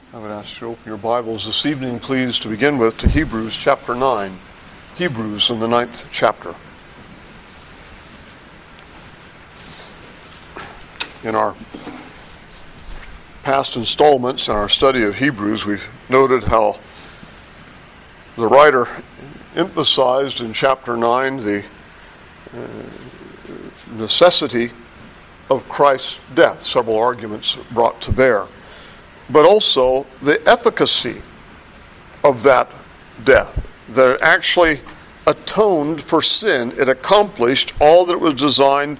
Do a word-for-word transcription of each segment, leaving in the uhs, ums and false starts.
I would ask you to open your Bibles this evening, please, to begin with, to Hebrews chapter nine. Hebrews in the ninth chapter. In our past installments in our study of Hebrews, we've noted how the writer emphasized in chapter nine the uh, necessity of Christ's death, several arguments brought to bear, but also the efficacy of that death, that it actually atoned for sin. It accomplished all that it was designed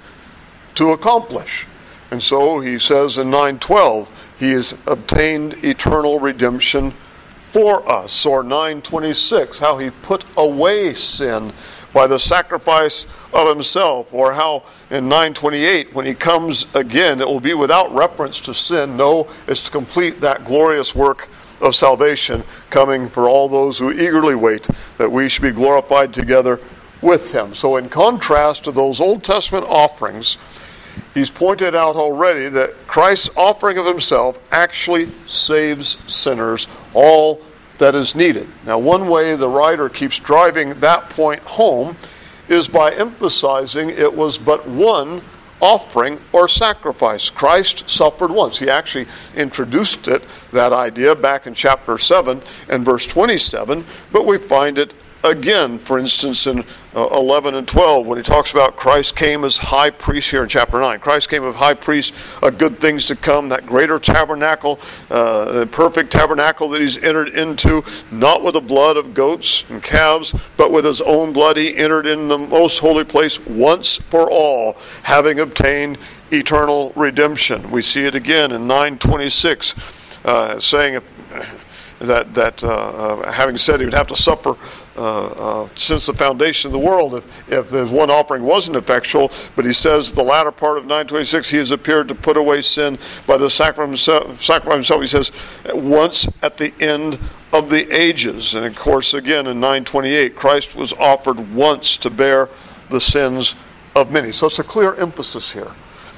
to accomplish. And so he says in nine twelve, he has obtained eternal redemption for us. Or nine twenty-six, how he put away sin by the sacrifice of himself. Or how in nine twenty-eight, when he comes again, it will be without reference to sin. No, it's to complete that glorious work of salvation, coming for all those who eagerly wait that we should be glorified together with him. So in contrast to those Old Testament offerings, he's pointed out already that Christ's offering of himself actually saves sinners, all that is needed. Now, one way the writer keeps driving that point home is by emphasizing it was but one offering or sacrifice. Christ suffered once. He actually introduced it, that idea, back in chapter seven and verse twenty-seven, but we find it again, for instance, in uh, eleven and twelve, when he talks about Christ came as high priest here in chapter nine. Christ came as high priest of good things to come, that greater tabernacle, uh, the perfect tabernacle that he's entered into, not with the blood of goats and calves, but with his own blood he entered in the most holy place once for all, having obtained eternal redemption. We see it again in nine twenty-six, uh, saying if, that, that uh, having said he would have to suffer Uh, uh, since the foundation of the world, if, if the one offering wasn't effectual, but he says the latter part of nine twenty-six, he has appeared to put away sin by the sacrifice himself. He says, once at the end of the ages. And of course, again, in nine twenty-eight, Christ was offered once to bear the sins of many. So it's a clear emphasis here.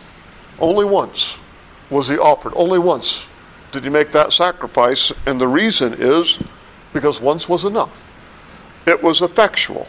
Only once was he offered. Only once did he make that sacrifice. And the reason is because once was enough. It was effectual.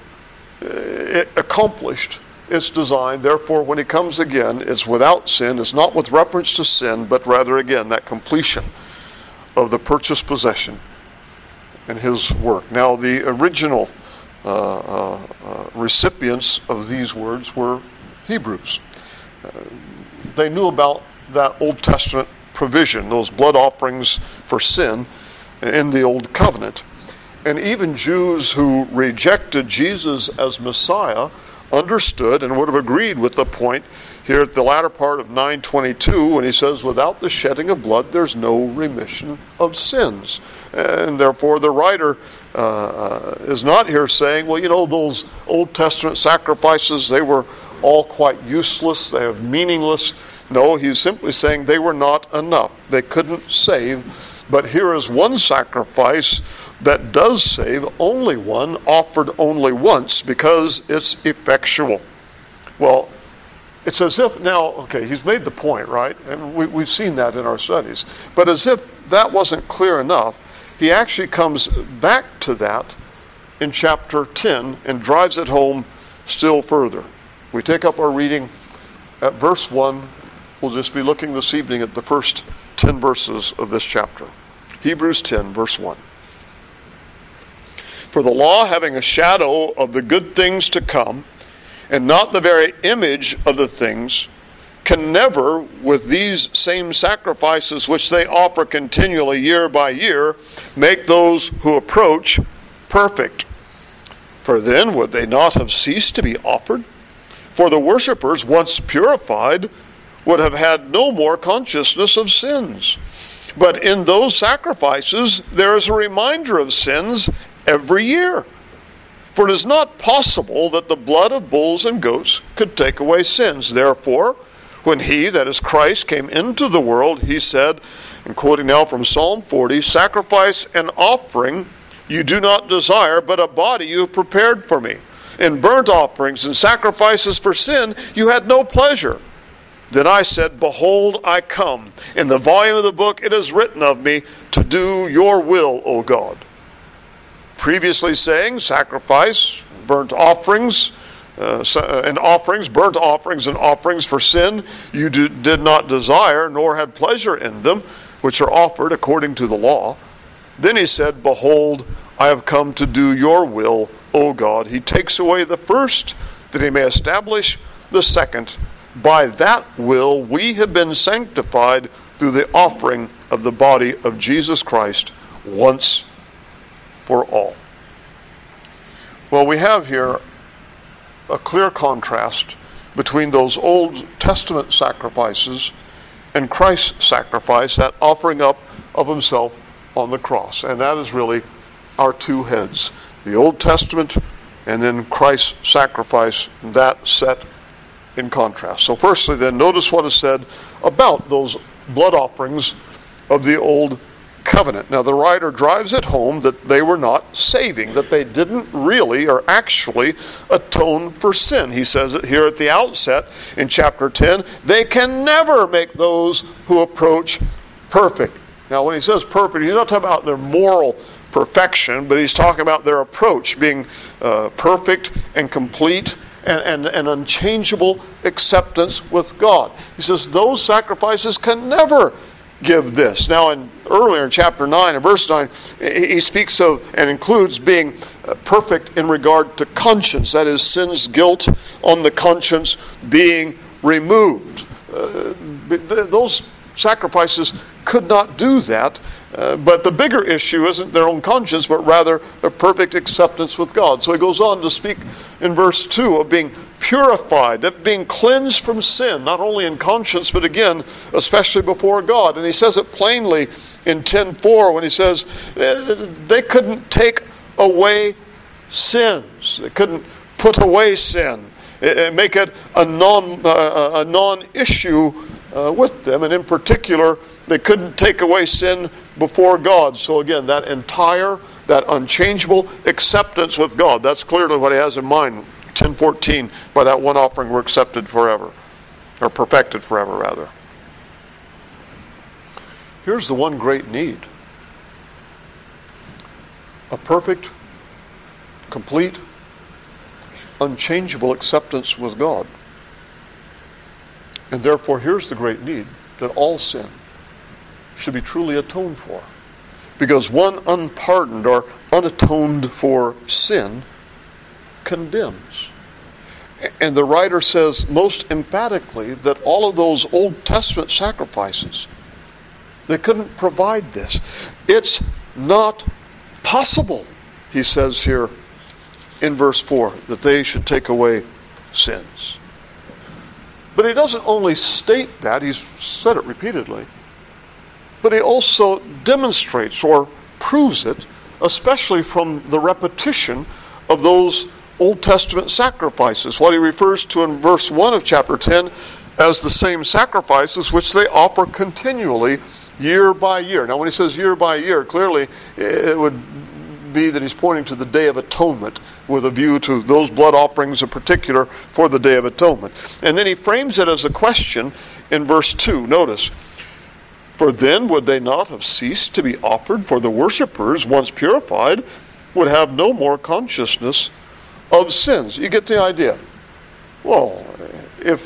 It accomplished its design. Therefore, when he comes again, it's without sin. It's not with reference to sin, but rather, again, that completion of the purchased possession and his work. Now, the original uh, uh, uh, recipients of these words were Hebrews. Uh, they knew about that Old Testament provision, those blood offerings for sin in the Old Covenant. And even Jews who rejected Jesus as Messiah understood and would have agreed with the point here at the latter part of nine twenty-two when he says, without the shedding of blood, there's no remission of sins. And therefore the writer uh, is not here saying, well, you know, those Old Testament sacrifices, they were all quite useless, they are meaningless. No, he's simply saying they were not enough. They couldn't save. But here is one sacrifice that does save, only one, offered only once, because it's effectual. Well, it's as if now, okay, he's made the point, right? And we, we've seen that in our studies. But as if that wasn't clear enough, he actually comes back to that in chapter ten and drives it home still further. We take up our reading at verse one. We'll just be looking this evening at the first ten verses of this chapter. Hebrews ten, verse one. For the law, having a shadow of the good things to come, and not the very image of the things, can never, with these same sacrifices which they offer continually year by year, make those who approach perfect. For then would they not have ceased to be offered? For the worshippers, once purified, would have had no more consciousness of sins. But in those sacrifices, there is a reminder of sins every year. For it is not possible that the blood of bulls and goats could take away sins. Therefore, when he, that is Christ, came into the world, he said, and quoting now from Psalm forty, sacrifice and offering you do not desire, but a body you have prepared for me. In burnt offerings and sacrifices for sin you had no pleasure. Then I said, Behold, I come. In the volume of the book it is written of me to do your will, O God. Previously saying, sacrifice, burnt offerings, uh, and offerings, burnt offerings and offerings for sin, you do, did not desire, nor had pleasure in them, which are offered according to the law. Then he said, Behold, I have come to do your will, O God. He takes away the first, that he may establish the second. By that will we have been sanctified through the offering of the body of Jesus Christ once for all. Well, we have here a clear contrast between those Old Testament sacrifices and Christ's sacrifice, that offering up of himself on the cross. And that is really our two heads. The Old Testament and then Christ's sacrifice, that set in contrast. So firstly then, notice what is said about those blood offerings of the Old Covenant. Now the writer drives it home that they were not saving, that they didn't really or actually atone for sin. He says it here at the outset in chapter ten, they can never make those who approach perfect. Now when he says perfect, he's not talking about their moral perfection, but he's talking about their approach being uh, perfect and complete and, and, and unchangeable acceptance with God. He says those sacrifices can never give this. Now in earlier in chapter nine and verse nine, he speaks of and includes being perfect in regard to conscience, that is sin's guilt on the conscience being removed. Uh, those sacrifices could not do that. Uh, but the bigger issue isn't their own conscience, but rather a perfect acceptance with God. So he goes on to speak in verse two of being purified, of being cleansed from sin, not only in conscience, but again, especially before God. And he says it plainly in ten four when he says they couldn't take away sins. They couldn't put away sin, make it a non uh, a non-issue uh, with them. And in particular, they couldn't take away sin before God. So again, that entire, that unchangeable acceptance with God, that's clearly what he has in mind. ten fourteen, by that one offering we're accepted forever, or perfected forever rather. Here's the one great need. A perfect, complete, unchangeable acceptance with God. And therefore here's the great need, that all sin should be truly atoned for. Because one unpardoned or unatoned for sin condemns. And the writer says most emphatically that all of those Old Testament sacrifices, they couldn't provide this. It's not possible, he says here in verse four, that they should take away sins. But he doesn't only state that, he's said it repeatedly, but he also demonstrates or proves it, especially from the repetition of those Old Testament sacrifices, what he refers to in verse one of chapter ten as the same sacrifices which they offer continually year by year. Now when he says year by year, clearly it would be that he's pointing to the Day of Atonement with a view to those blood offerings in particular for the Day of Atonement. And then he frames it as a question in verse two. Notice, for then would they not have ceased to be offered, for the worshippers, once purified, would have no more consciousness of sins. You get the idea. Well, if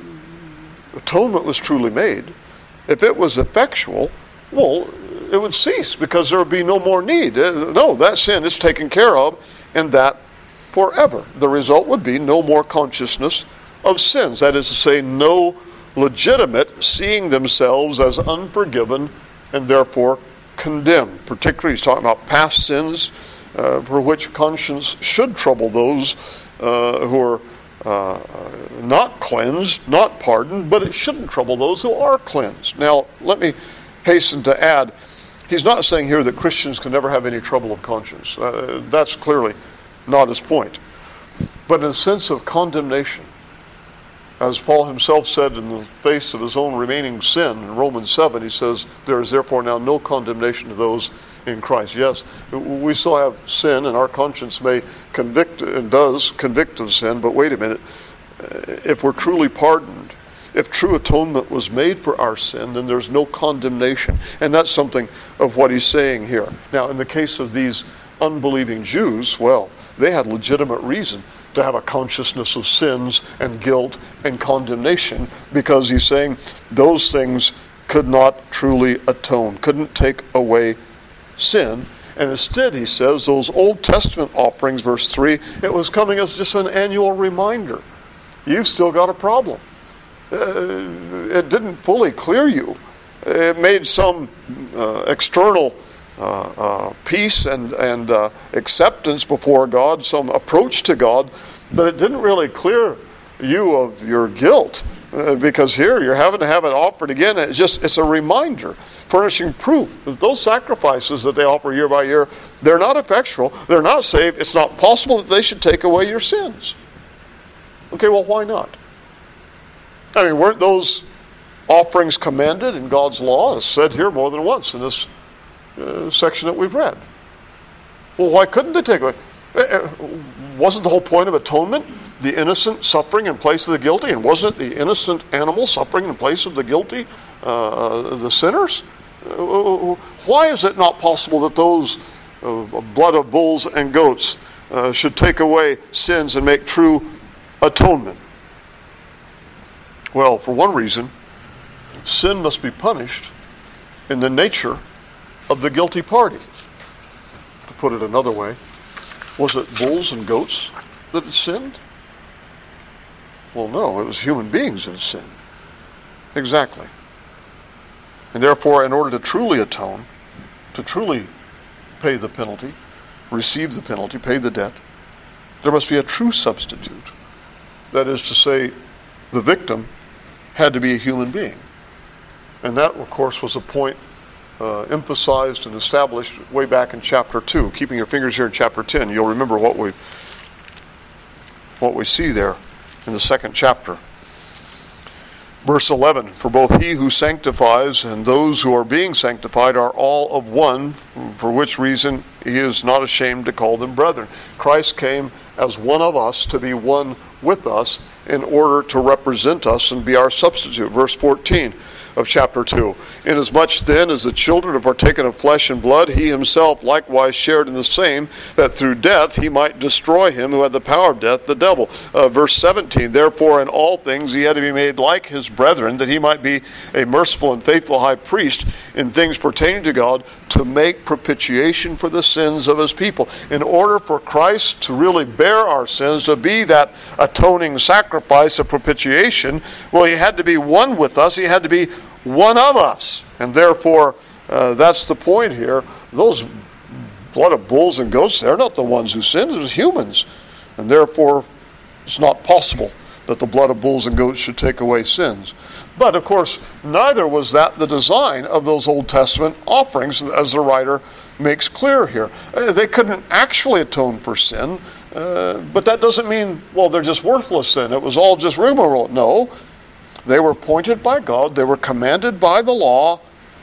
atonement was truly made, if it was effectual, well, it would cease because there would be no more need. No, that sin is taken care of, and that forever. The result would be no more consciousness of sins. That is to say, no legitimate seeing themselves as unforgiven and therefore condemned. Particularly, he's talking about past sins uh, for which conscience should trouble those uh, who are uh, not cleansed, not pardoned, but it shouldn't trouble those who are cleansed. Now, let me hasten to add, he's not saying here that Christians can never have any trouble of conscience. Uh, that's clearly not his point. But in a sense of condemnation, as Paul himself said in the face of his own remaining sin in Romans seven, he says, there is therefore now no condemnation to those in Christ. Yes, we still have sin, and our conscience may convict, and does convict of sin, but wait a minute. If we're truly pardoned, if true atonement was made for our sin, then there's no condemnation. And that's something of what he's saying here. Now, in the case of these unbelieving Jews, well, they had legitimate reason to have a consciousness of sins and guilt and condemnation, because he's saying those things could not truly atone, couldn't take away sin. And instead, he says, those Old Testament offerings, verse three, it was coming as just an annual reminder. You've still got a problem. Uh, it didn't fully clear you. It made some uh, external uh, uh, peace and, and uh, acceptance before God, some approach to God, but it didn't really clear you of your guilt. Uh, because here you're having to have it offered again. It's just it's a reminder, furnishing proof that those sacrifices that they offer year by year, they're not effectual, they're not saved. It's not possible that they should take away your sins. Okay, well, why not? I mean, weren't those offerings commanded in God's law, as said here more than once in this uh, section that we've read? Well, why couldn't they take away? Uh, wasn't the whole point of atonement the innocent suffering in place of the guilty? And wasn't the innocent animal suffering in place of the guilty, uh, the sinners? Uh, why is it not possible that those uh, blood of bulls and goats uh, should take away sins and make true atonement? Well, for one reason, sin must be punished in the nature of the guilty party. To put it another way, was it bulls and goats that had sinned? Well, no, it was human beings that had sinned. Exactly. And therefore, in order to truly atone, to truly pay the penalty, receive the penalty, pay the debt, there must be a true substitute. That is to say, the victim had to be a human being. And that, of course, was a point uh, emphasized and established way back in chapter two. Keeping your fingers here in chapter ten, you'll remember what we what we see there in the second chapter. Verse eleven, for both he who sanctifies and those who are being sanctified are all of one, for which reason he is not ashamed to call them brethren. Christ came as one of us to be one with us in order to represent us and be our substitute. Verse fourteen of chapter two. Inasmuch then as the children have partaken of flesh and blood, he himself likewise shared in the same, that through death he might destroy him who had the power of death, the devil. Uh, verse seventeen, therefore in all things he had to be made like his brethren, that he might be a merciful and faithful high priest in things pertaining to God, to make propitiation for the sins of his people. In order for Christ to really bear our sins, to be that atoning sacrifice of propitiation, well, he had to be one with us. He had to be one of us. And therefore, uh, that's the point here. Those blood of bulls and goats, they're not the ones who sinned. It was humans. And therefore, it's not possible that the blood of bulls and goats should take away sins. But, of course, neither was that the design of those Old Testament offerings, as the writer makes clear here. Uh, they couldn't actually atone for sin, uh, but that doesn't mean, well, they're just worthless then. It was all just rigmarole. No. They were appointed by God. They were commanded by the law.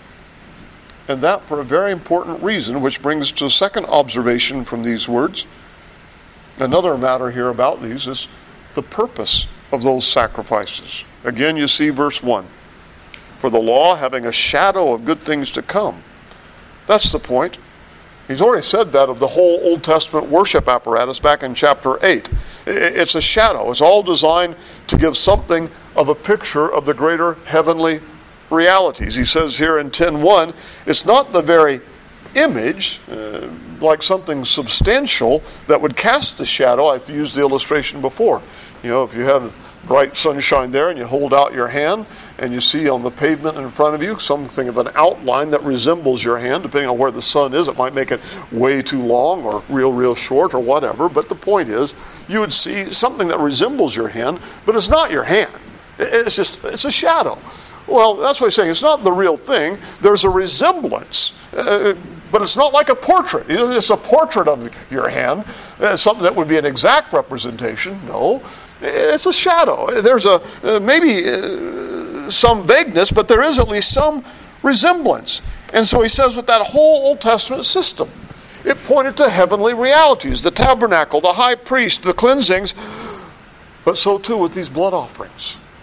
And that for a very important reason, which brings to a second observation from these words. Another matter here about these is the purpose of those sacrifices. Again, you see verse one. For the law having a shadow of good things to come. That's the point. He's already said that of the whole Old Testament worship apparatus back in chapter eight. It's a shadow. It's all designed to give something of a picture of the greater heavenly realities. He says here in ten one, it's not the very image, uh, like something substantial that would cast the shadow. I've used the illustration before. You know, if you have bright sunshine there and you hold out your hand and you see on the pavement in front of you something of an outline that resembles your hand, depending on where the sun is, it might make it way too long or real, real short or whatever. But the point is, you would see something that resembles your hand, but it's not your hand. It's just, it's a shadow. Well, that's what he's saying. It's not the real thing. There's a resemblance, uh, but it's not like a portrait. You know, it's a portrait of your hand, uh, something that would be an exact representation. No, it's a shadow. There's a uh, maybe uh, some vagueness, but there is at least some resemblance. And so he says with that whole Old Testament system, it pointed to heavenly realities, the tabernacle, the high priest, the cleansings, but so too with these blood offerings.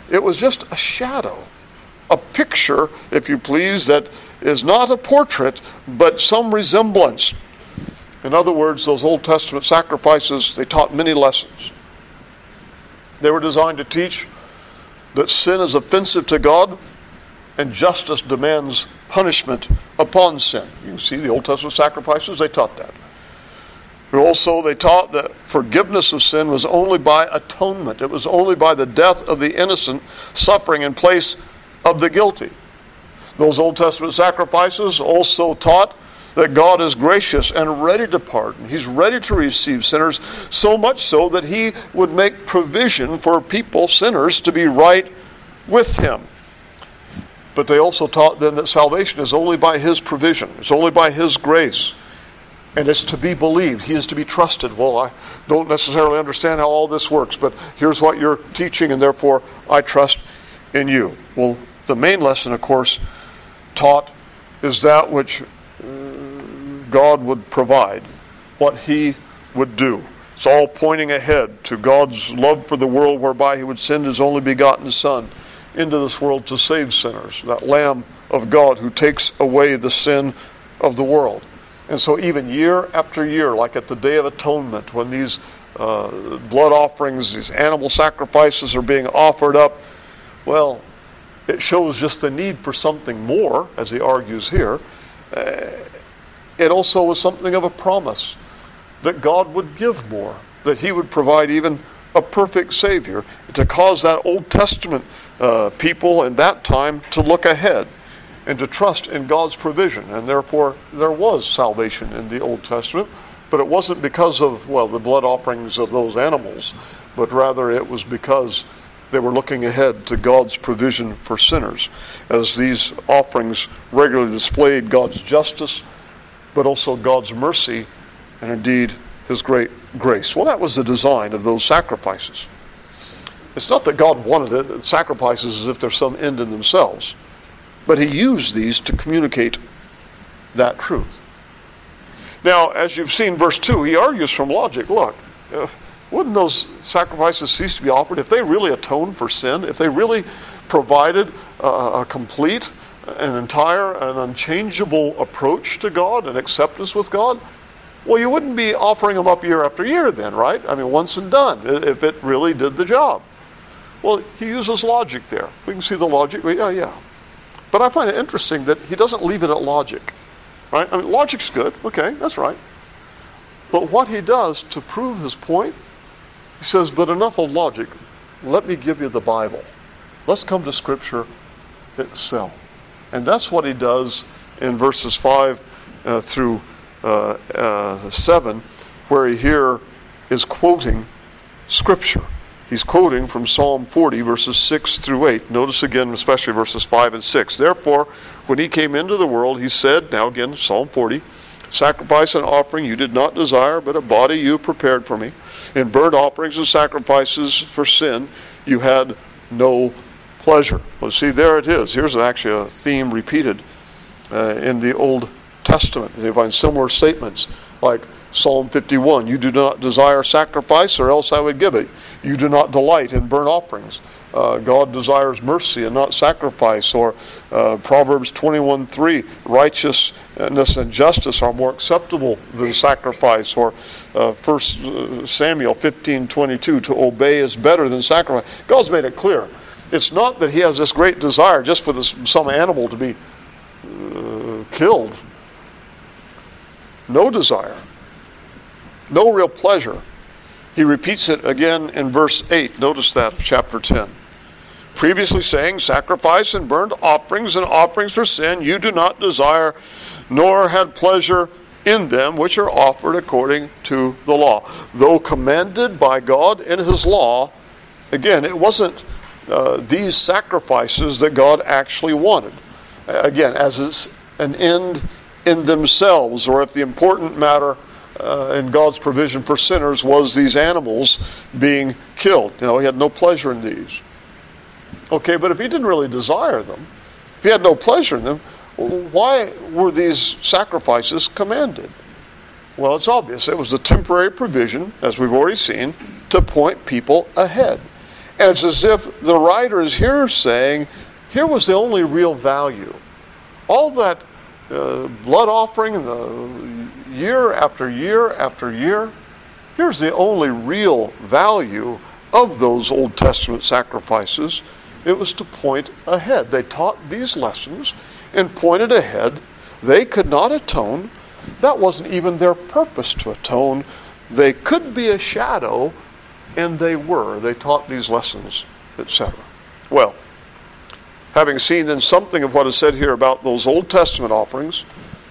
It was just a shadow, a picture, if you please, that is not a portrait, but some resemblance. In other words, those Old Testament sacrifices, they taught many lessons. They were designed to teach that sin is offensive to God and justice demands punishment upon sin. You can see the Old Testament sacrifices, they taught that. Also, they taught that forgiveness of sin was only by atonement. It was only by the death of the innocent suffering in place of the guilty. Those Old Testament sacrifices also taught that God is gracious and ready to pardon. He's ready to receive sinners, so much so that he would make provision for people, sinners, to be right with him. But they also taught then that salvation is only by his provision. It's only by his grace. And it's to be believed. He is to be trusted. Well, I don't necessarily understand how all this works, but here's what you're teaching, and therefore I trust in you. Well, the main lesson, of course, taught is that which God would provide, what he would do. It's all pointing ahead to God's love for the world, whereby he would send his only begotten Son into this world to save sinners, that Lamb of God who takes away the sin of the world. And so even year after year, like at the Day of Atonement, when these uh, blood offerings, these animal sacrifices are being offered up, well, it shows just the need for something more, as he argues here. Uh, it also was something of a promise that God would give more, that he would provide even a perfect Savior, to cause that Old Testament uh, people in that time to look ahead and to trust in God's provision. And therefore, there was salvation in the Old Testament, but it wasn't because of, well, the blood offerings of those animals, but rather it was because they were looking ahead to God's provision for sinners, as these offerings regularly displayed God's justice, but also God's mercy, and indeed his great grace. Well, that was the design of those sacrifices. It's not that God wanted it, sacrifices as if they're some end in themselves, but he used these to communicate that truth. Now, as you've seen verse two, he argues from logic. Look, uh, wouldn't those sacrifices cease to be offered if they really atoned for sin, if they really provided uh, a complete, an entire, an unchangeable approach to God and acceptance with God? Well, you wouldn't be offering them up year after year then, right? I mean, once and done, if it really did the job. Well, he uses logic there. We can see the logic. Yeah, yeah. But I find it interesting that he doesn't leave it at logic, right? I mean, logic's good. Okay, that's right. But what he does to prove his point, he says, but enough of logic. Let me give you the Bible. Let's come to Scripture itself. And that's what he does in verses five uh, through uh, uh, seven, where he here is quoting Scripture. He's quoting from Psalm forty, verses six through eight. Notice again, especially verses five and six. Therefore, when he came into the world, he said, now again, Psalm forty, sacrifice and offering you did not desire, but a body you prepared for me. In burnt offerings and sacrifices for sin, you had no pleasure. Well, see, there it is. Here's actually a theme repeated uh, in the Old Testament. You find similar statements like Psalm fifty-one, you do not desire sacrifice, or else I would give it. You do not delight in burnt offerings. Uh, God desires mercy and not sacrifice. Or uh, Proverbs twenty-one three, righteousness and justice are more acceptable than sacrifice. Or uh, First Samuel fifteen twenty-two, to obey is better than sacrifice. God's made it clear. It's not that he has this great desire just for this, some animal to be uh, killed. No desire. No real pleasure. He repeats it again in verse eight. Notice that of chapter ten. Previously saying, sacrifice and burnt offerings and offerings for sin you do not desire, nor had pleasure in them which are offered according to the law. Though commanded by God in his law, again, it wasn't uh, these sacrifices that God actually wanted. Again, as it's an end in themselves, or if the important matter Uh, and God's provision for sinners was these animals being killed. You know, he had no pleasure in these. Okay, but if he didn't really desire them, if he had no pleasure in them, why were these sacrifices commanded? Well, it's obvious. It was a temporary provision, as we've already seen, to point people ahead. And it's as if the writer is here saying, here was the only real value. All that uh, blood offering, the year after year after year, here's the only real value of those Old Testament sacrifices. It was to point ahead. They taught these lessons and pointed ahead. They could not atone. That wasn't even their purpose to atone. They could be a shadow, and they were. They taught these lessons, et cetera. Well, having seen then something of what is said here about those Old Testament offerings,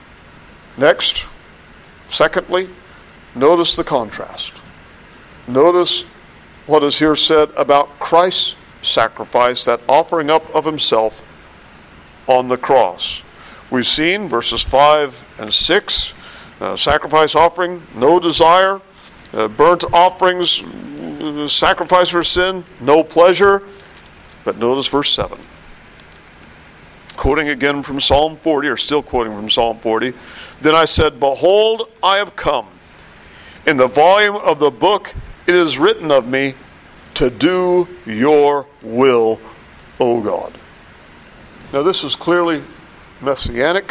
next, secondly, notice the contrast. Notice what is here said about Christ's sacrifice, that offering up of himself on the cross. We've seen verses five and six, uh, sacrifice offering, no desire, uh, burnt offerings, uh, sacrifice for sin, no pleasure. But notice verse seven. Quoting again from Psalm forty, or still quoting from Psalm forty, then I said, behold, I have come. In the volume of the book it is written of me, to do your will, O God. Now this is clearly messianic.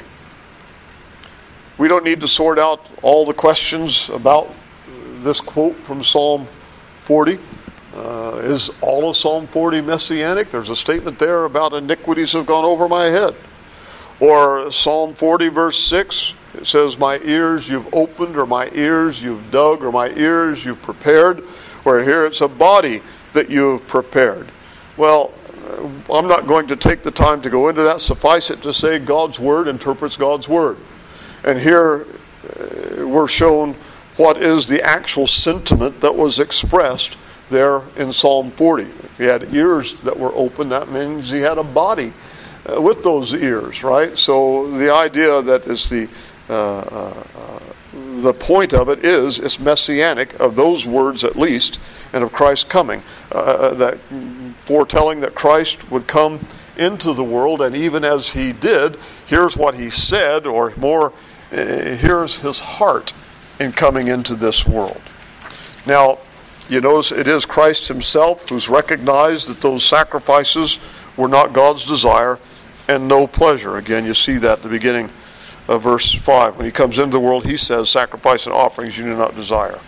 We don't need to sort out all the questions about this quote from Psalm forty. Uh, is all of Psalm forty messianic? There's a statement there about iniquities have gone over my head. Or Psalm forty verse six, it says, my ears you've opened, or my ears you've dug, or my ears you've prepared. Where here it's a body that you've prepared. Well, I'm not going to take the time to go into that. Suffice it to say God's Word interprets God's Word. And here uh, we're shown what is the actual sentiment that was expressed there in Psalm forty. If he had ears that were open, that means he had a body uh, with those ears, right? So the idea that is the uh, uh, uh, the point of it is it's messianic, of those words at least, and of Christ's coming. Uh, that foretelling that Christ would come into the world, and even as he did, here's what he said, or more, uh, here's his heart in coming into this world. Now, you notice it is Christ himself who's recognized that those sacrifices were not God's desire and no pleasure. Again, you see that at the beginning of verse five. When he comes into the world, he says, sacrifice and offerings you do not desire.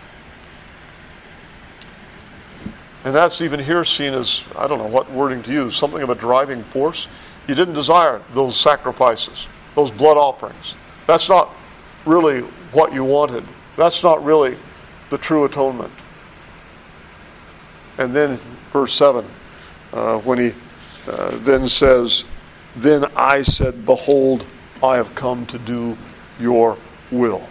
And that's even here seen as, I don't know what wording to use, something of a driving force. You didn't desire those sacrifices, those blood offerings. That's not really what you wanted. That's not really the true atonement. And then verse seven, uh, when he uh, then says, then I said, behold, I have come to do your will.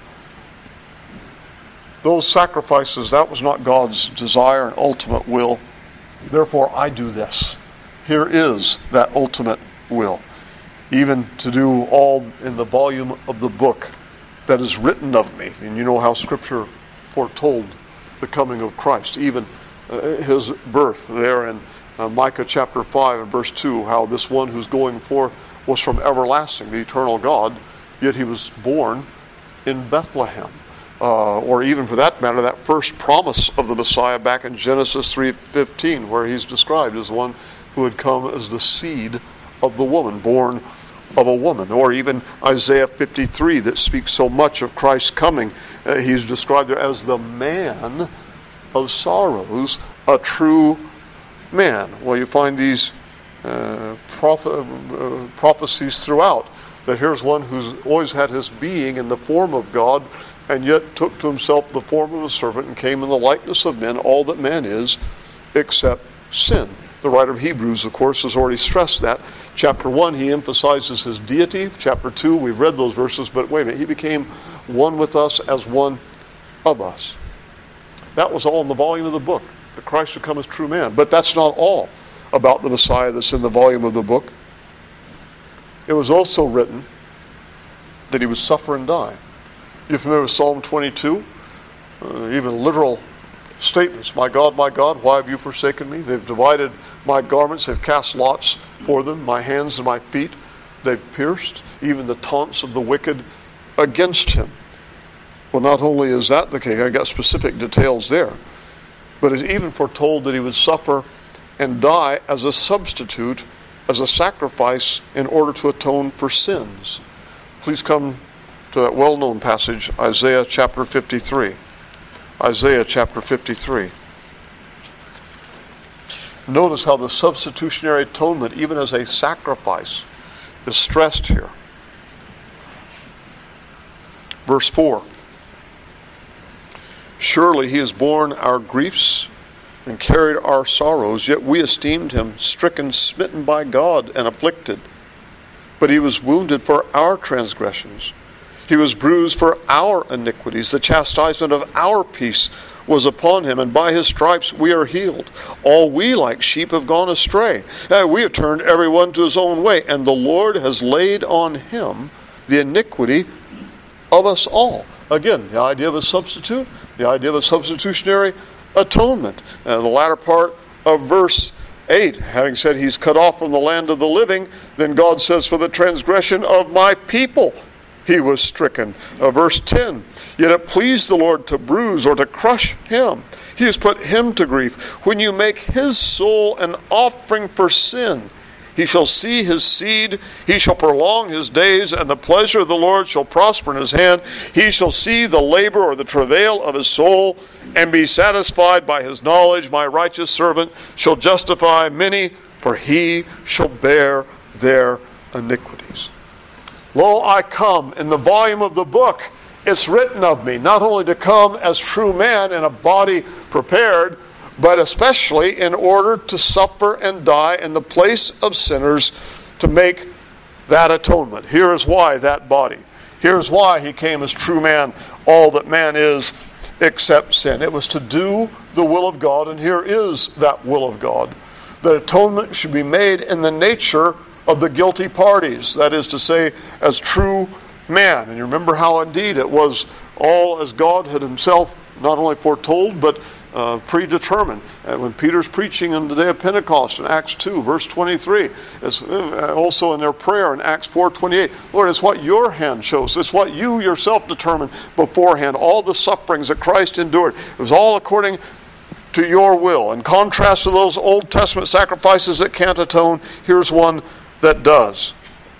Those sacrifices, that was not God's desire and ultimate will. Therefore, I do this. Here is that ultimate will. Even to do all in the volume of the book that is written of me. And you know how Scripture foretold the coming of Christ. Even uh, his birth there in uh, Micah chapter five and verse two. How this one who's going forth was from everlasting, the eternal God. Yet he was born in Bethlehem. Uh, or even for that matter, that first promise of the Messiah back in Genesis three fifteen, where he's described as one who had come as the seed of the woman, born of a woman. Or even Isaiah fifty-three, that speaks so much of Christ's coming. Uh, he's described there as the man of sorrows, a true man. Well, you find these uh, prophet, uh, prophecies throughout, that here's one who's always had his being in the form of God, and yet took to himself the form of a servant and came in the likeness of men, all that man is, except sin. The writer of Hebrews, of course, has already stressed that. Chapter one, he emphasizes his deity. Chapter two, we've read those verses, but wait a minute, he became one with us as one of us. That was all in the volume of the book, that Christ would come as true man. But that's not all about the Messiah that's in the volume of the book. It was also written that he would suffer and die. You're familiar with Psalm twenty-two? Uh, even literal statements. My God, my God, why have you forsaken me? They've divided my garments. They've cast lots for them. My hands and my feet they've pierced. Even the taunts of the wicked against him. Well, not only is that the case, I got specific details there, but it's even foretold that he would suffer and die as a substitute, as a sacrifice in order to atone for sins. Please come to that well-known passage, Isaiah chapter fifty-three. Isaiah chapter fifty-three. Notice how the substitutionary atonement, even as a sacrifice, is stressed here. Verse four. Surely he has borne our griefs and carried our sorrows, yet we esteemed him stricken, smitten by God, and afflicted. But he was wounded for our transgressions. He was bruised for our iniquities. The chastisement of our peace was upon him, and by his stripes we are healed. All we like sheep have gone astray. Uh, we have turned everyone to his own way, and the Lord has laid on him the iniquity of us all. Again, the idea of a substitute, the idea of a substitutionary atonement. Uh, the latter part of verse eight, having said he's cut off from the land of the living, then God says, for the transgression of my people he was stricken. Uh, verse ten, yet it pleased the Lord to bruise or to crush him. He has put him to grief. When you make his soul an offering for sin, he shall see his seed, he shall prolong his days, and the pleasure of the Lord shall prosper in his hand. He shall see the labor or the travail of his soul, and be satisfied by his knowledge. My righteous servant shall justify many, for he shall bear their iniquities. Lo, I come. In the volume of the book, it's written of me, not only to come as true man in a body prepared, but especially in order to suffer and die in the place of sinners to make that atonement. Here is why that body. Here's why he came as true man, all that man is except sin. It was to do the will of God, and here is that will of God. That atonement should be made in the nature of the guilty parties, that is to say, as true man. And you remember how indeed it was all as God had himself not only foretold, but Uh, predetermined. And when Peter's preaching on the day of Pentecost in Acts two, verse twenty-three, it's also in their prayer in Acts four twenty-eight, Lord, it's what your hand shows. It's what you yourself determined beforehand. All the sufferings that Christ endured, it was all according to your will. In contrast to those Old Testament sacrifices that can't atone, here's one that does.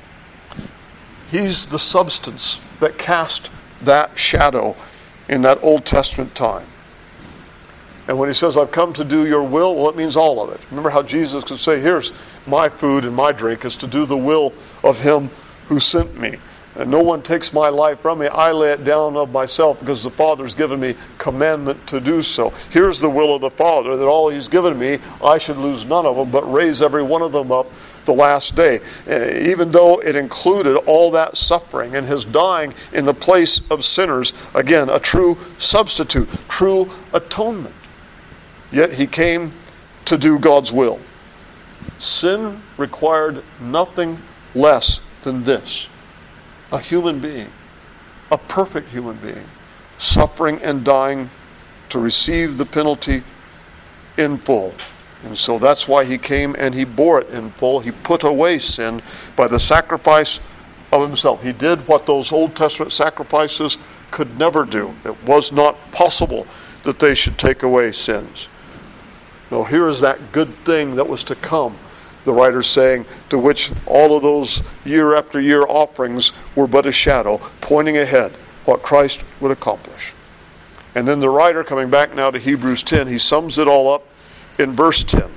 He's the substance that cast that shadow in that Old Testament time. And when he says, I've come to do your will, well, it means all of it. Remember how Jesus could say, here's my food and my drink is to do the will of him who sent me. And no one takes my life from me. I lay it down of myself because the Father's given me commandment to do so. Here's the will of the Father, that all he's given me, I should lose none of them, but raise every one of them up the last day. Even though it included all that suffering and his dying in the place of sinners. Again, a true substitute, true atonement. Yet he came to do God's will. Sin required nothing less than this. A human being, a perfect human being, suffering and dying to receive the penalty in full. And so that's why he came and he bore it in full. He put away sin by the sacrifice of himself. He did what those Old Testament sacrifices could never do. It was not possible that they should take away sins. No, here is that good thing that was to come, the writer's saying, to which all of those year after year offerings were but a shadow, pointing ahead what Christ would accomplish. And then the writer, coming back now to Hebrews ten, he sums it all up in verse ten.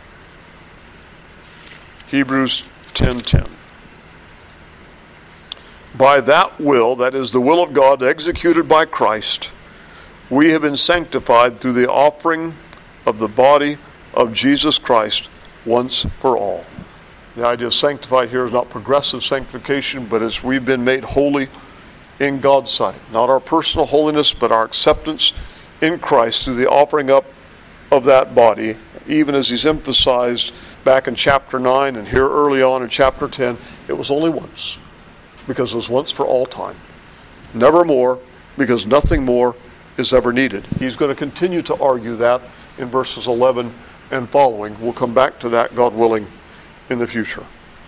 Hebrews ten ten. By that will, that is the will of God executed by Christ, we have been sanctified through the offering of the body of Jesus Christ once for all. The idea of sanctified here is not progressive sanctification, but as we've been made holy in God's sight. Not our personal holiness, but our acceptance in Christ through the offering up of that body, even as he's emphasized back in chapter nine and here early on in chapter ten, it was only once, because it was once for all time. Never more, because nothing more is ever needed. He's going to continue to argue that in verses eleven and following. We'll come back to that, God willing, in the future.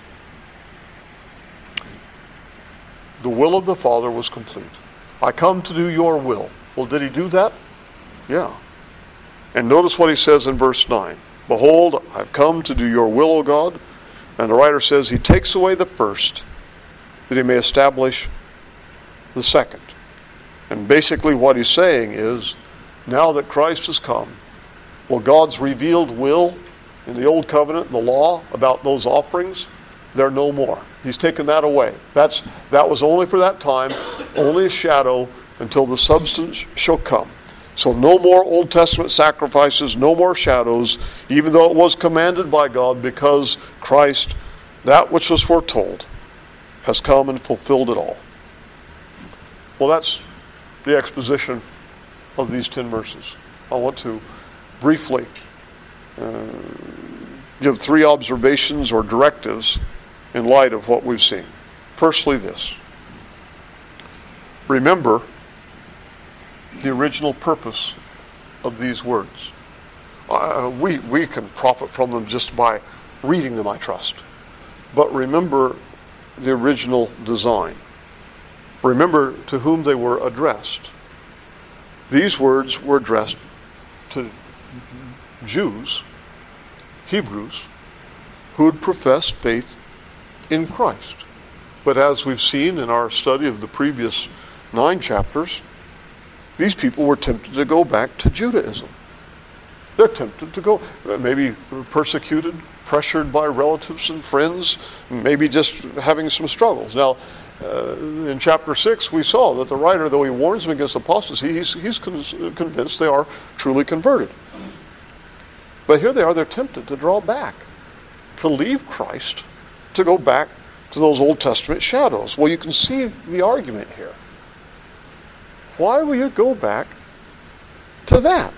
The will of the Father was complete. I come to do your will. Well, did he do that? Yeah. And notice what he says in verse nine. Behold, I've come to do your will, O God. And the writer says he takes away the first, that he may establish the second. And basically what he's saying is, now that Christ has come, well, God's revealed will in the Old Covenant, the law about those offerings, they're no more. He's taken that away. That's that was only for that time, only a shadow until the substance shall come. So no more Old Testament sacrifices, no more shadows, even though it was commanded by God, because Christ, that which was foretold, has come and fulfilled it all. Well, that's the exposition of these ten verses. I want to briefly uh, give three observations or directives in light of what we've seen. Firstly, this. Remember the original purpose of these words. Uh, we, we can profit from them just by reading them, I trust. But remember the original design. Remember to whom they were addressed. These words were addressed to Jews, Hebrews, who had professed faith in Christ. But as we've seen in our study of the previous nine chapters, these people were tempted to go back to Judaism. They're tempted to go, maybe persecuted, pressured by relatives and friends, maybe just having some struggles. Now, uh, in chapter six, we saw that the writer, though he warns them against apostasy, he's, he's con- convinced they are truly converted. But here they are, they're tempted to draw back, to leave Christ, to go back to those Old Testament shadows. Well, you can see the argument here. Why will you go back to that?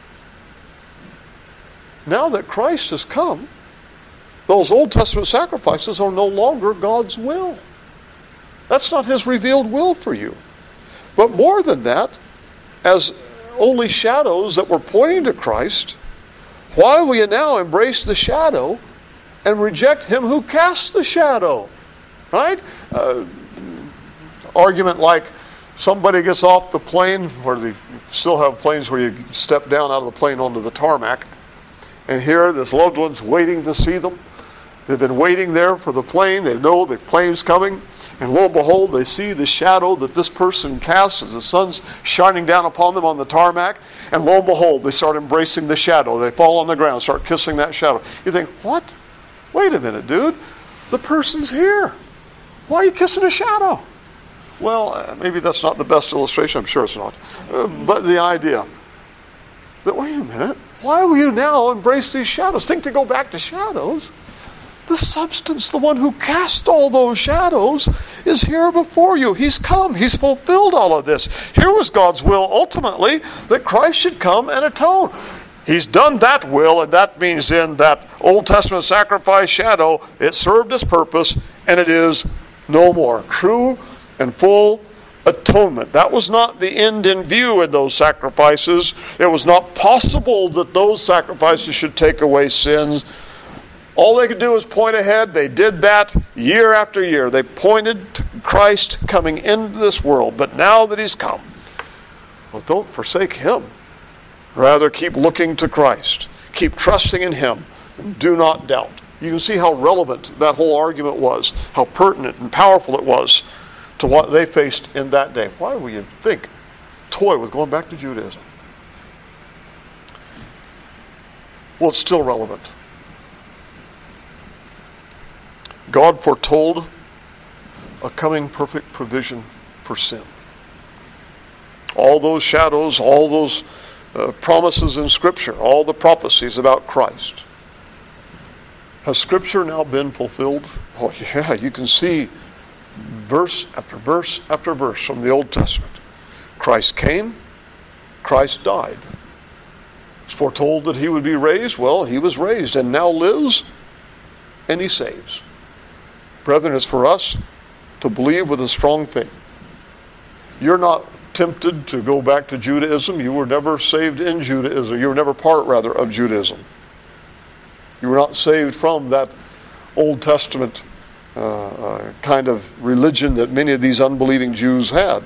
Now that Christ has come, those Old Testament sacrifices are no longer God's will. That's not his revealed will for you. But more than that, as only shadows that were pointing to Christ, why will you now embrace the shadow and reject him who casts the shadow? Right? Uh, argument like somebody gets off the plane, where they still have planes where you step down out of the plane onto the tarmac, and here this loved one's waiting to see them. They've been waiting there for the plane. They know the plane's coming. And lo and behold, they see the shadow that this person casts as the sun's shining down upon them on the tarmac. And lo and behold, they start embracing the shadow. They fall on the ground, start kissing that shadow. You think, what? Wait a minute, dude. The person's here. Why are you kissing a shadow? Well, uh, maybe that's not the best illustration. I'm sure it's not. Uh, but the idea that, wait a minute, why will you now embrace these shadows? Think to go back to shadows? The substance, the one who cast all those shadows, is here before you. He's come. He's fulfilled all of this. Here was God's will ultimately, that Christ should come and atone. He's done that will, and that means in that Old Testament sacrifice shadow, it served its purpose, and it is no more. True and full atonement. That was not the end in view in those sacrifices. It was not possible that those sacrifices should take away sins. All they could do was point ahead. They did that year after year. They pointed to Christ coming into this world. But now that he's come, well, don't forsake him. Rather, keep looking to Christ. Keep trusting in him. And do not doubt. You can see how relevant that whole argument was, how pertinent and powerful it was to what they faced in that day. Why would you think toy with going back to Judaism? Well, it's still relevant. God foretold a coming perfect provision for sin. All those shadows, all those uh, promises in Scripture, all the prophecies about Christ. Has Scripture now been fulfilled? Oh yeah, you can see verse after verse after verse from the Old Testament. Christ came, Christ died. It's foretold that he would be raised. Well, he was raised and now lives, and he saves. Brethren, it's for us to believe with a strong faith. You're not tempted to go back to Judaism. You were never saved in Judaism. You were never part, rather, of Judaism. You were not saved from that Old Testament uh, uh, kind of religion that many of these unbelieving Jews had.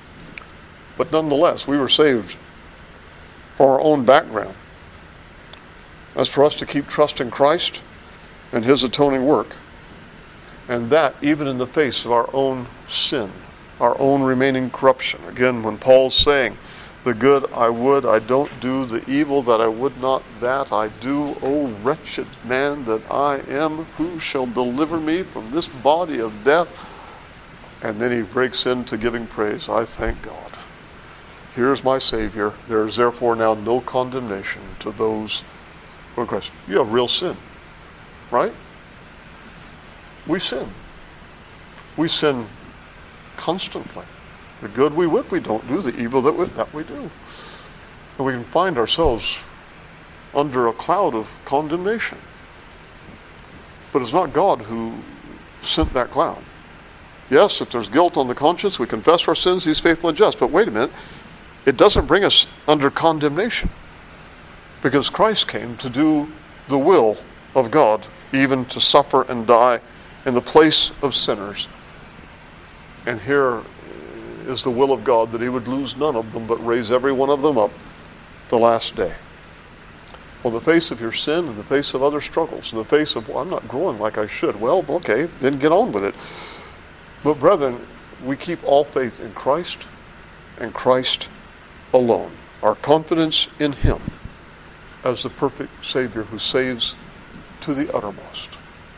But nonetheless, we were saved for our own background. That's for us to keep trusting Christ and his atoning work. And that even in the face of our own sin, our own remaining corruption. Again, when Paul's saying, the good I would, I don't do, the evil that I would not, that I do. O wretched man that I am, who shall deliver me from this body of death? And then he breaks into giving praise. I thank God. Here's my Savior. There is therefore now no condemnation to those who are in Christ. You have real sin, right? We sin. We sin constantly. The good we would, we don't do. The evil that we, that we do. And we can find ourselves under a cloud of condemnation. But it's not God who sent that cloud. Yes, if there's guilt on the conscience, we confess our sins, he's faithful and just. But wait a minute, it doesn't bring us under condemnation. Because Christ came to do the will of God, even to suffer and die in the place of sinners. And here is the will of God, that he would lose none of them, but raise every one of them up the last day. On the face of your sin, in the face of other struggles, in the face of, well, I'm not growing like I should. Well, okay, then get on with it. But brethren, we keep all faith in Christ and Christ alone. Our confidence in him as the perfect Savior who saves to the uttermost.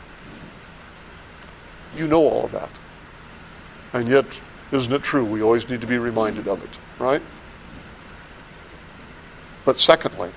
You know all of that. And yet, isn't it true? We always need to be reminded of it, right? But secondly,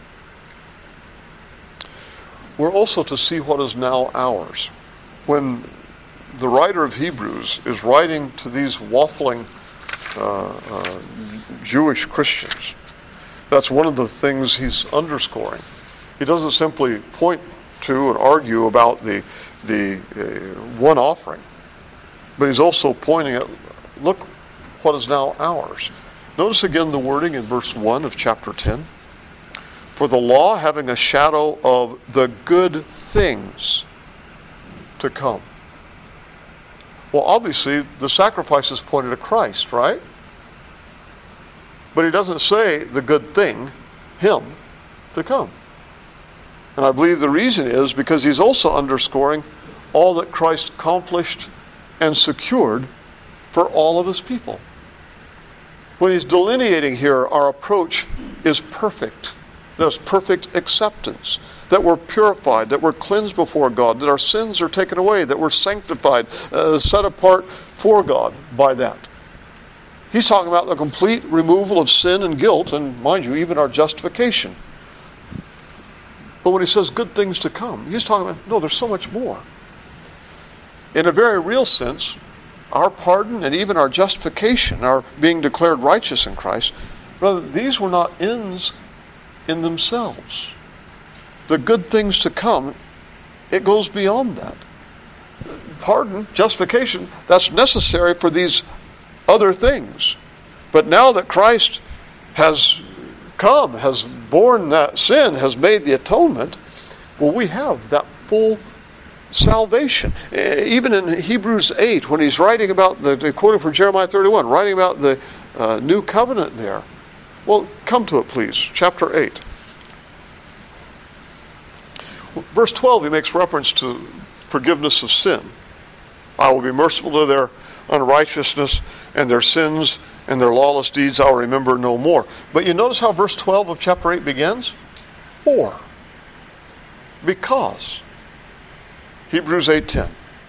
we're also to see what is now ours. When the writer of Hebrews is writing to these waffling uh, uh, Jewish Christians, that's one of the things he's underscoring. He doesn't simply point to and argue about the, the uh, one offering, but he's also pointing at, look what is now ours. Notice again the wording in verse one of chapter ten. For the law having a shadow of the good things to come. Well, obviously, the sacrifices pointed to Christ, right? But he doesn't say the good thing, him, to come. And I believe the reason is because he's also underscoring all that Christ accomplished and secured for all of his people. When he's delineating here, our approach is perfect. There's perfect acceptance. That we're purified, that we're cleansed before God, that our sins are taken away, that we're sanctified, uh, set apart for God by that. He's talking about the complete removal of sin and guilt, and mind you, even our justification. But when he says good things to come, he's talking about, no, there's so much more. In a very real sense, our pardon and even our justification, our being declared righteous in Christ, brother, these were not ends in themselves. The good things to come, it goes beyond that. Pardon, justification, that's necessary for these other things. But now that Christ has come, has borne that sin, has made the atonement, well, we have that full salvation. Even in Hebrews eight, when he's writing about, the quoting from Jeremiah thirty-one, writing about the uh, new covenant there. Well, come to it, please. Chapter eight. Verse twelve, he makes reference to forgiveness of sin. I will be merciful to their unrighteousness and their sins and their lawless deeds I will remember no more. But you notice how verse twelve of chapter eight begins? For. Because. Hebrews eight ten.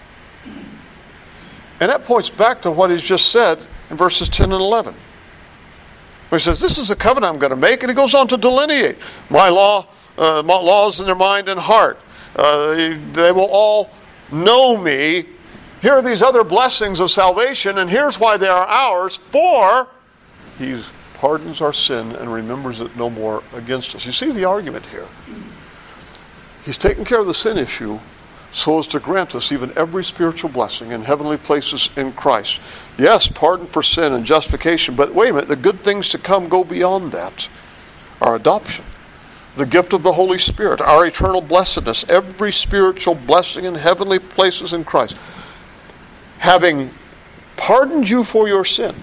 And that points back to what he's just said in verses ten and eleven. He says, this is the covenant I'm going to make, and he goes on to delineate my law, uh, my laws in their mind and heart. Uh, they will all know me. Here are these other blessings of salvation, and here's why they are ours, for he pardons our sin and remembers it no more against us. You see the argument here. He's taken care of the sin issue so as to grant us even every spiritual blessing in heavenly places in Christ. Yes, pardon for sin and justification, but wait a minute, the good things to come go beyond that. Our adoption, the gift of the Holy Spirit, our eternal blessedness, every spiritual blessing in heavenly places in Christ. Having pardoned you for your sin,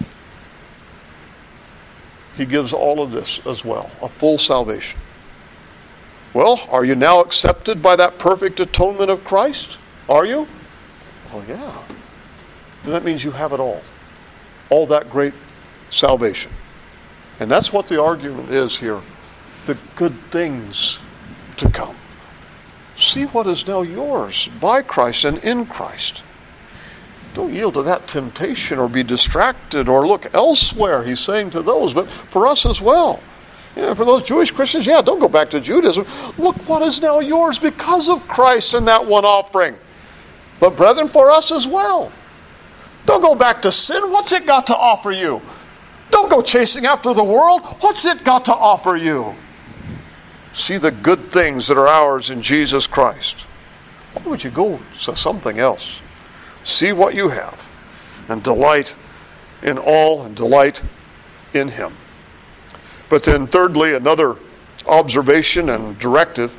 he gives all of this as well, a full salvation. Well, are you now accepted by that perfect atonement of Christ? Are you? Well, yeah. Then that means you have it all. All that great salvation. And that's what the argument is here. The good things to come. See what is now yours by Christ and in Christ. Don't yield to that temptation or be distracted or look elsewhere, he's saying to those, but for us as well. Yeah, for those Jewish Christians, yeah, don't go back to Judaism. Look what is now yours because of Christ and that one offering. But brethren, for us as well. Don't go back to sin. What's it got to offer you? Don't go chasing after the world. What's it got to offer you? See the good things that are ours in Jesus Christ. Why would you go to something else? See what you have and delight in all and delight in Him. But then thirdly, another observation and directive.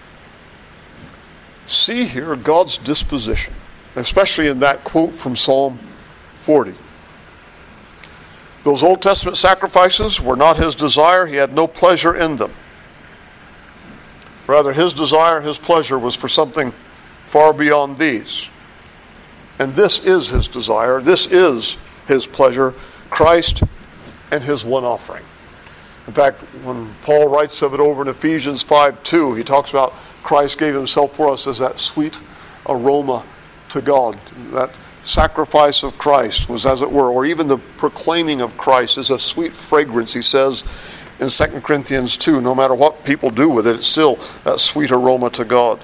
See here God's disposition, especially in that quote from Psalm forty. Those Old Testament sacrifices were not His desire. He had no pleasure in them. Rather, His desire, His pleasure was for something far beyond these. And this is His desire. This is His pleasure. Christ and His one offering. In fact, when Paul writes of it over in Ephesians five two, he talks about Christ gave Himself for us as that sweet aroma to God. That sacrifice of Christ was, as it were, or even the proclaiming of Christ is a sweet fragrance, he says in Second Corinthians two. No matter what people do with it, it's still that sweet aroma to God.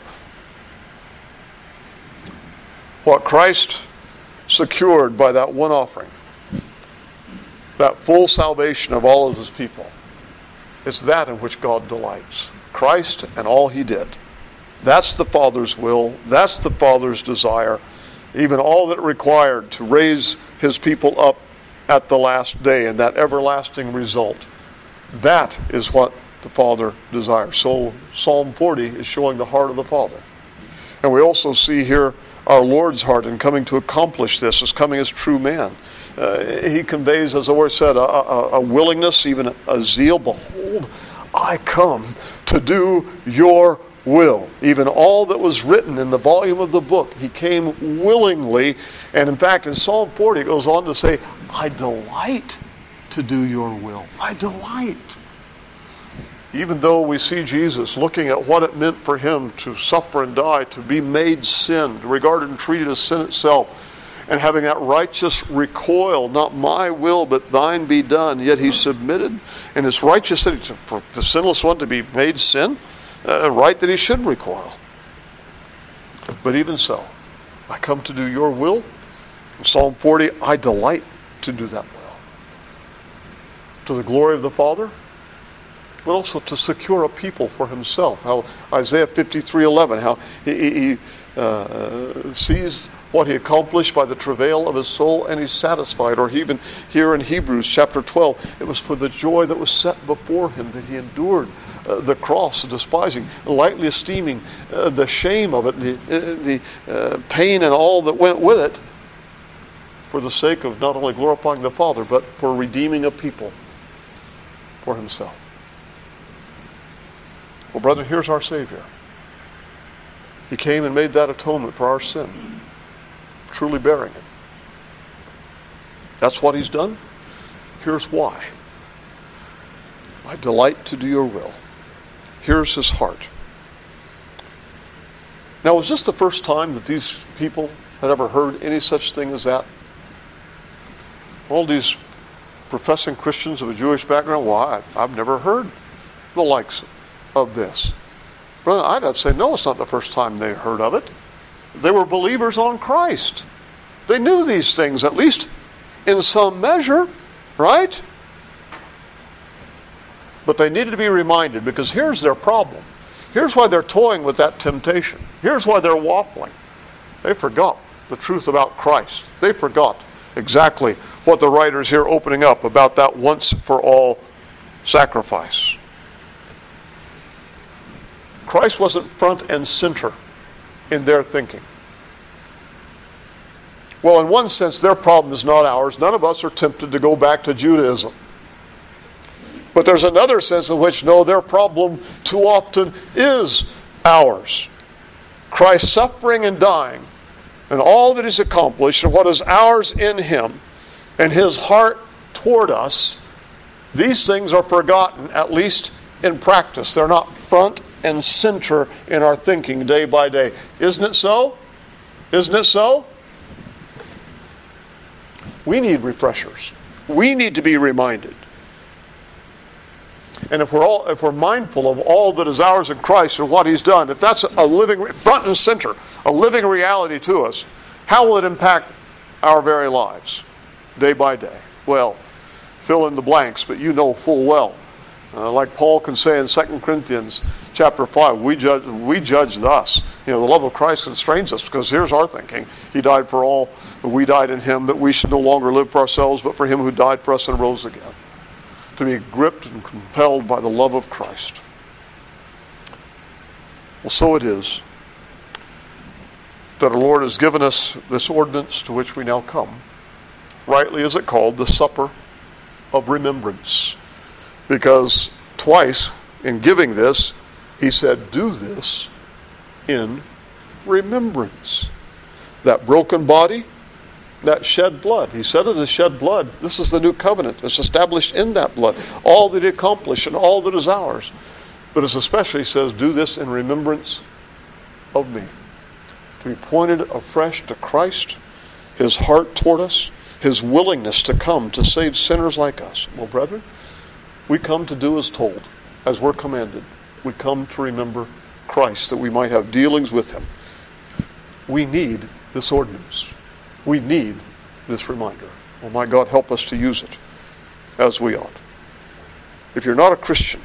What Christ secured by that one offering, that full salvation of all of His people, it's that in which God delights. Christ and all He did. That's the Father's will. That's the Father's desire. Even all that it required to raise His people up at the last day and that everlasting result. That is what the Father desires. So Psalm forty is showing the heart of the Father. And we also see here our Lord's heart in coming to accomplish this, as coming as true man. Uh, he conveys, as the Lord said, a, a, a willingness, even a, a zeal. Behold, I come to do your will. Even all that was written in the volume of the book, He came willingly. And in fact, in Psalm forty, it goes on to say, I delight to do your will. I delight. Even though we see Jesus looking at what it meant for Him to suffer and die, to be made sin, regarded and treated as sin itself, and having that righteous recoil, not my will but thine be done, yet He submitted, and it's righteous that he, for the sinless one to be made sin, uh, right that He should recoil. But even so, I come to do your will. In Psalm forty, I delight to do that will. To the glory of the Father, but also to secure a people for Himself. How Isaiah fifty-three eleven, how he, he uh, sees what He accomplished by the travail of His soul and He's satisfied. Or even here in Hebrews chapter twelve, it was for the joy that was set before Him that He endured uh, the cross, despising, lightly esteeming uh, the shame of it, the, uh, the uh, pain and all that went with it, for the sake of not only glorifying the Father, but for redeeming a people for Himself. Well, brethren, here's our Savior. He came and made that atonement for our sin, truly bearing it. That's what He's done. Here's why. I delight to do your will. Here's His heart. Now, was this the first time that these people had ever heard any such thing as that? All these professing Christians of a Jewish background, well, I, I've never heard the likes of this. Brother, I'd have to say, no, it's not the first time they heard of it. They were believers on Christ. They knew these things, at least in some measure, right? But they needed to be reminded, because here's their problem. Here's why they're toying with that temptation. Here's why they're waffling. They forgot the truth about Christ. They forgot exactly what the writer's here opening up about that once-for-all sacrifice. Christ wasn't front and center in their thinking. Well, in one sense, their problem is not ours. None of us are tempted to go back to Judaism. But there's another sense in which, no, their problem too often is ours. Christ's suffering and dying, and all that he's accomplished, and what is ours in him, and his heart toward us, these things are forgotten, at least in practice. They're not front and center in our thinking day by day. Isn't it so? Isn't it so? We need refreshers. We need to be reminded. And if we're all, if we're mindful of all that is ours in Christ and what he's done, if that's a living, front and center, a living reality to us, how will it impact our very lives, day by day? Well, fill in the blanks, but you know full well. Uh, like Paul can say in Second Corinthians chapter five, we judge, we judge thus. You know, the love of Christ constrains us, because here's our thinking. He died for all, we died in him, that we should no longer live for ourselves, but for him who died for us and rose again. To be gripped and compelled by the love of Christ. Well, so it is that our Lord has given us this ordinance to which we now come. Rightly is it called the Supper of Remembrance. Because twice in giving this, he said, do this in remembrance. That broken body, that shed blood. He said it is shed blood. This is the new covenant. It's established in that blood. All that he accomplished and all that is ours. But it especially says, do this in remembrance of me. To be pointed afresh to Christ, his heart toward us, his willingness to come to save sinners like us. Well, brethren, we come to do as told, as we're commanded. We come to remember Christ, that we might have dealings with him. We need this ordinance. We need this reminder. Oh my God, help us to use it as we ought. If you're not a Christian,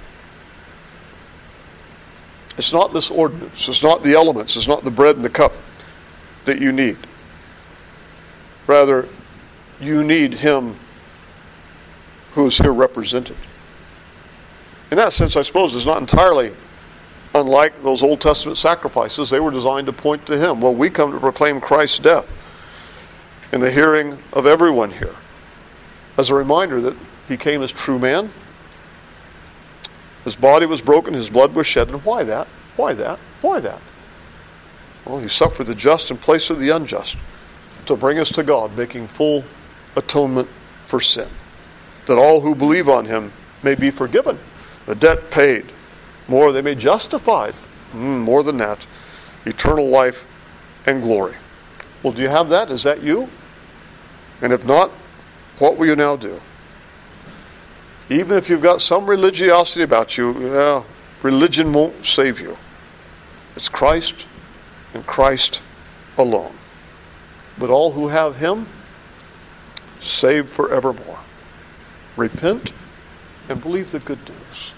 it's not this ordinance, it's not the elements, it's not the bread and the cup that you need. Rather, you need him who is here represented. In that sense, I suppose, it's not entirely unlike those Old Testament sacrifices. They were designed to point to him. Well, we come to proclaim Christ's death in the hearing of everyone here, as a reminder that he came as true man. His body was broken, his blood was shed. And why that? Why that? Why that? Well, he suffered the just in place of the unjust to bring us to God, making full atonement for sin, that all who believe on him may be forgiven, the debt paid, more they may be justified, mm, more than that, eternal life and glory. Well, do you have that? Is that you? And if not, what will you now do? Even if you've got some religiosity about you, yeah, religion won't save you. It's Christ and Christ alone. But all who have him, saved forevermore. Repent and believe the good news.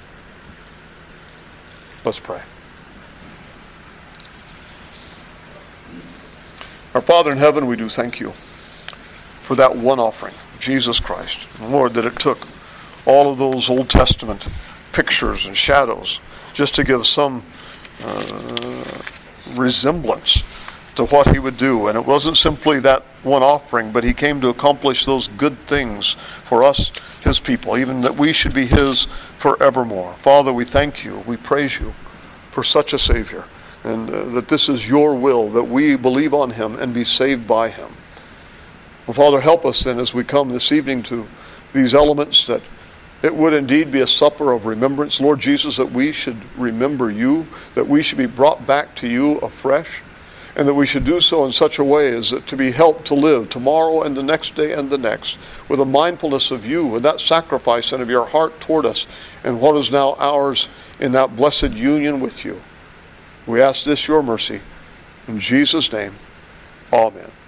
Let's pray. Our Father in heaven, we do thank you for that one offering, Jesus Christ. Lord, that it took all of those Old Testament pictures and shadows just to give some uh, resemblance to what he would do. And it wasn't simply that one offering, but he came to accomplish those good things for us, his people, even that we should be his forevermore. Father, we thank you. We praise you for such a Savior. And uh, that this is your will, that we believe on him and be saved by him. Well, Father, help us then as we come this evening to these elements, that it would indeed be a supper of remembrance, Lord Jesus, that we should remember you, that we should be brought back to you afresh, and that we should do so in such a way as to be helped to live tomorrow and the next day and the next with a mindfulness of you and that sacrifice and of your heart toward us and what is now ours in that blessed union with you. We ask this, your mercy. In Jesus' name, amen.